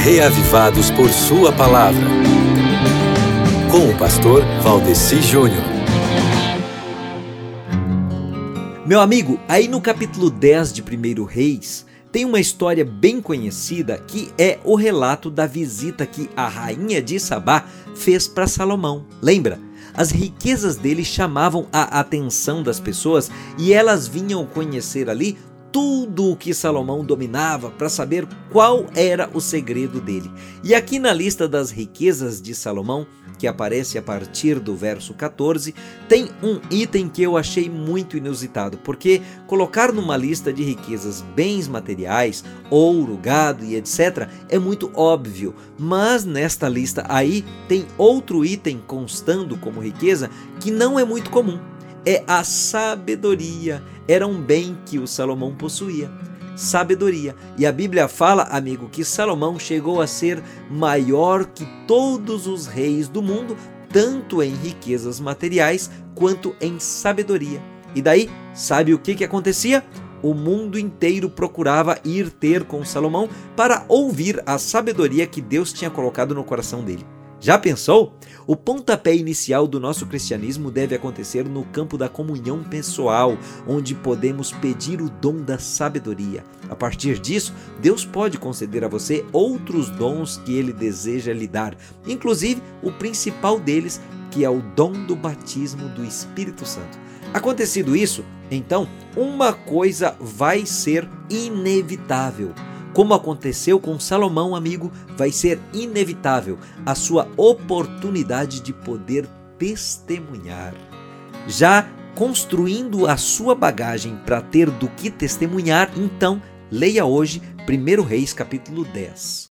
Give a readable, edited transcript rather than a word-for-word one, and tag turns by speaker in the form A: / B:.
A: reavivados por sua palavra. Com o pastor Valdeci Júnior.
B: Meu amigo, aí no capítulo 10 de 1 Reis, tem uma história bem conhecida que é o relato da visita que a rainha de Sabá fez para Salomão. Lembra? As riquezas dele chamavam a atenção das pessoas e elas vinham conhecer ali tudo o que Salomão dominava para saber qual era o segredo dele. E aqui na lista das riquezas de Salomão, que aparece a partir do verso 14, tem um item que eu achei muito inusitado, porque colocar numa lista de riquezas bens materiais, ouro, gado e etc. é muito óbvio, mas nesta lista aí tem outro item constando como riqueza que não é muito comum. É a sabedoria, era um bem que o Salomão possuía. Sabedoria. E a Bíblia fala, amigo, que Salomão chegou a ser maior que todos os reis do mundo, tanto em riquezas materiais quanto em sabedoria. E daí, sabe o que acontecia? O mundo inteiro procurava ir ter com Salomão para ouvir a sabedoria que Deus tinha colocado no coração dele. Já pensou? O pontapé inicial do nosso cristianismo deve acontecer no campo da comunhão pessoal, onde podemos pedir o dom da sabedoria. A partir disso, Deus pode conceder a você outros dons que Ele deseja lhe dar, inclusive o principal deles, que é o dom do batismo do Espírito Santo. Acontecido isso, então, uma coisa vai ser inevitável. Como aconteceu com Salomão, amigo, vai ser inevitável a sua oportunidade de poder testemunhar. Já construindo a sua bagagem para ter do que testemunhar, então leia hoje 1 Reis capítulo 10.